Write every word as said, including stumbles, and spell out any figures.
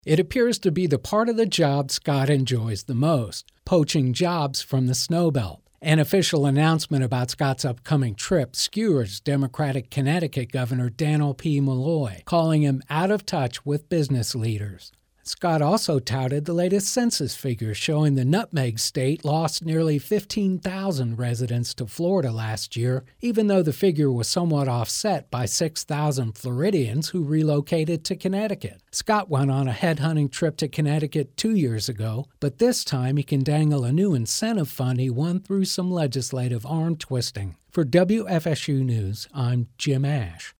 It appears to be the part of the job Scott enjoys the most, poaching jobs from the snowbelt. An official announcement about Scott's upcoming trip skewers Democratic Connecticut Governor Dannel P. Malloy, calling him out of touch with business leaders. Scott also touted the latest census figures showing the Nutmeg State lost nearly fifteen thousand residents to Florida last year, even though the figure was somewhat offset by six thousand Floridians who relocated to Connecticut. Scott went on a headhunting trip to Connecticut two years ago, but this time he can dangle a new incentive fund he won through some legislative arm twisting. For W F S U News, I'm Jim Ash.